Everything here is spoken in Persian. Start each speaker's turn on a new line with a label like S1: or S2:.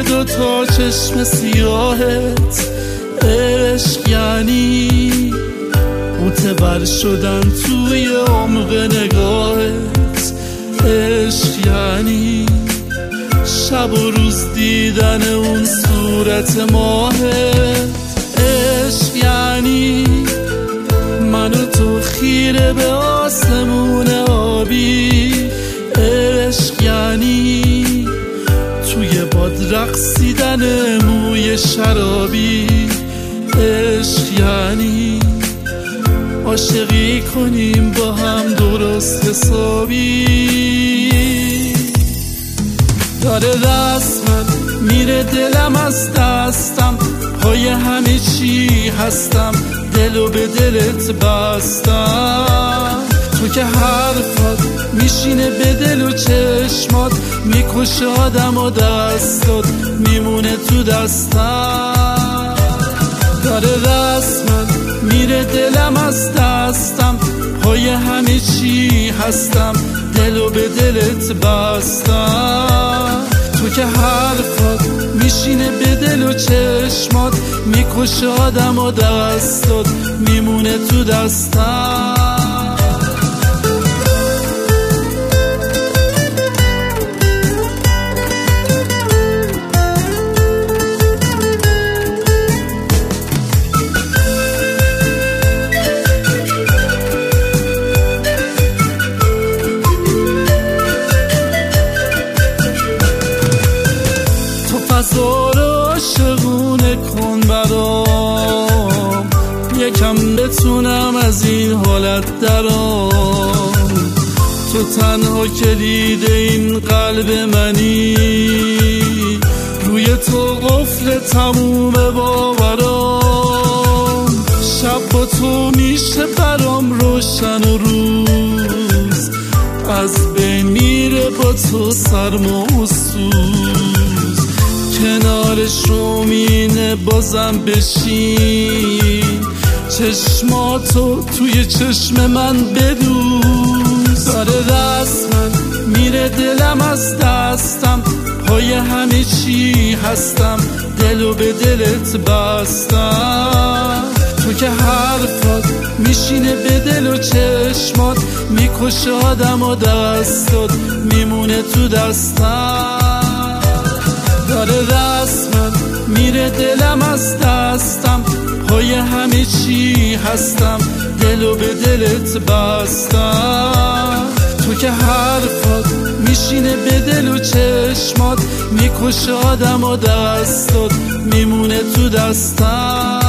S1: دوتا چشم سیاهت عشق یعنی متبر شدن توی عمق نگاهت، عشق یعنی شب و روز دیدن اون صورت ماهت، عشق یعنی من و تو خیره به آسمون آبی، عشق یعنی توی باد رقصیدن موی شرابی، عشق یعنی عاشقی کنیم با هم درست حسابی. داره رسمت میره دلم از دستم، پای همه چی هستم، دلو به دلت بستم. تو که حرفات میشینه به دل و چشمات، میکشه آدم و دستات میمونه تو دستم. داره رسمت میره دلم از دستم، پای همه چی هستم، دلو به دلت بستم. تو که حرفات میشینه به دل و چشمات، میکشه آدم و دستات میمونه تو دستم. فضا رو عاشقونه کن برام، یکم بتونم از این حالت درام. تو تنها کلید این قلب منی، روی تو قفل تموم باورام. شب با تو میشه برام روشن و روز، از بین میره با تو سرما و سوز. کنارش رومینه بازم بشین، چشماتو توی چشم من بدوز. داره رسمن میره دلم از دستم، پای همه چی هستم، دلو به دلت بستم. تو که حرفات میشینه به دل و چشمات، میکشه آدم و دستات میمونه تو دستم. داره رسمت میره دلم از دستم، پای همه چی هستم، دلو به دلت بستم. تو که حرفات میشینه به دل و چشمات، میکشه آدم و دستات میمونه تو دستم.